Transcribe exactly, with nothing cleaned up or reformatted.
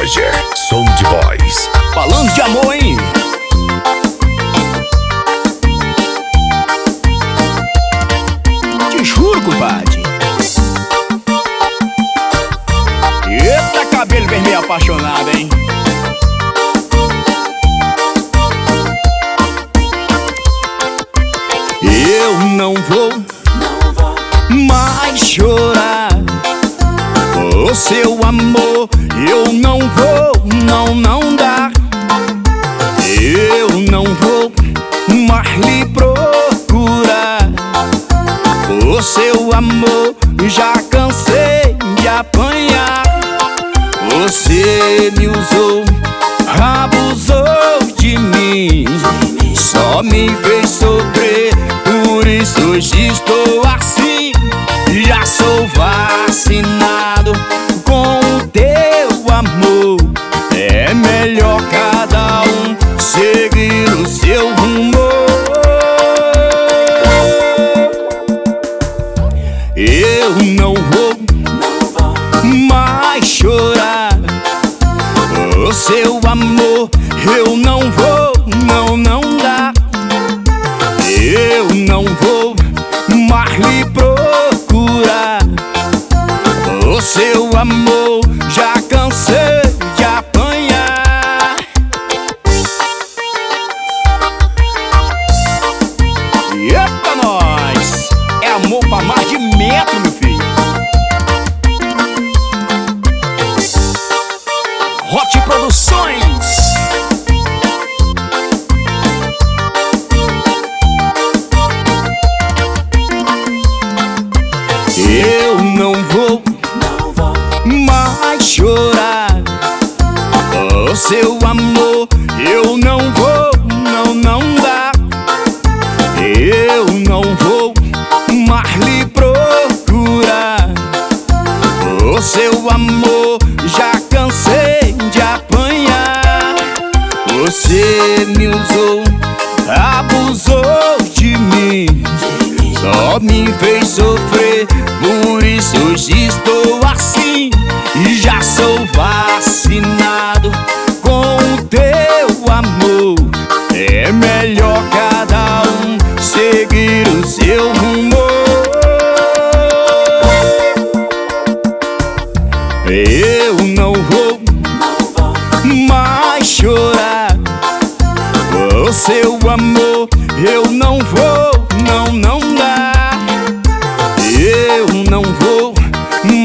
Roger, som de voz. Falando de amor, hein? Te juro, compadre. Eita, cabelo vermelho apaixonado, hein? Eu não vou, não vou mais chorar o seu amor. Eu não vou, não, não dá. Eu não vou mais lhe procurar o seu amor. Já cansei de apanhar. Você me usou, abusou de mim, só me fez sofrer. Por isso hoje estou assim. Já sou vacinado com o teu amor. É melhor cada um seguir o seu rumo. Eu não vou, não vou mais chorar o seu amor. Eu não vou, não, não dá. Eu não vou mais lhe procurar o seu amor. Já cansei de apanhar. Eita, nós! É amor pra mais de metro, meu filho. Hot Produções. Eu não vou, não vou mais chorar o seu amor. Eu não vou, não, não dá. Eu não vou mais lhe procurar o seu amor. Já cansei de apanhar. Você me usou, abusou de mim, só me fez sofrer. Por isso hoje estou assim. E já sou vacinado com o teu amor. É melhor cada um seguir o seu rumo. Eu não vou, não vou mais chorar o seu amor.